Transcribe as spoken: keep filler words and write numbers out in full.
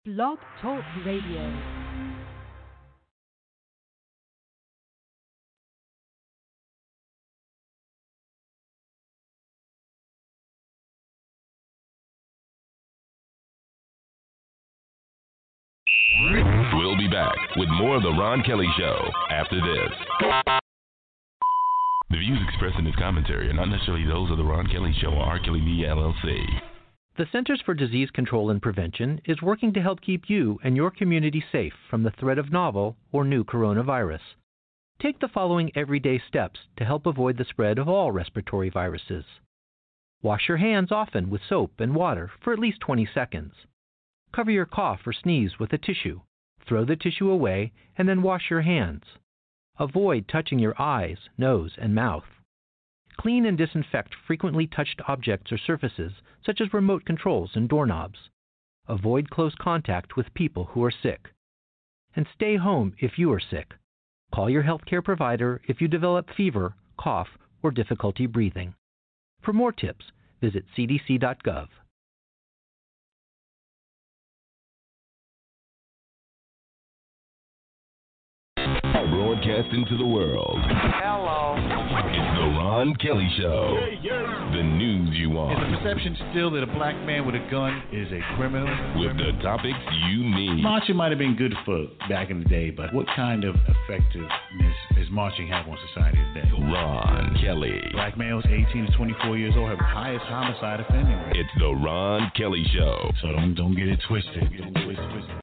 Blog Talk Radio. We'll be back with more of The Ron Kelly Show after this. The views expressed in this commentary are not necessarily those of The Ron Kelly Show or R. Kelly Media, L L C. The Centers for Disease Control and Prevention is working to help keep you and your community safe from the threat of novel or new coronavirus. Take the following everyday steps to help avoid the spread of all respiratory viruses. Wash your hands often with soap and water for at least twenty seconds. Cover your cough or sneeze with a tissue. Throw the tissue away and then wash your hands. Avoid touching your eyes, nose, and mouth. Clean and disinfect frequently touched objects or surfaces, such as remote controls and doorknobs. Avoid close contact with people who are sick. And stay home if you are sick. Call your healthcare provider if you develop fever, cough, or difficulty breathing. For more tips, visit c d c dot gov. Broadcasting to the world. Hello. It's The Ron Kelly Show. Yeah, yeah. The news you want. Is the perception still that a black man with a gun is a criminal? With the topics you need. Marching might have been good for back in the day, but what kind of effectiveness is marching have on society today? Ron Kelly. Black males eighteen to twenty-four years old have the highest homicide offending rate. It's The Ron Kelly Show. So don't don't get it twisted. Get it twisted.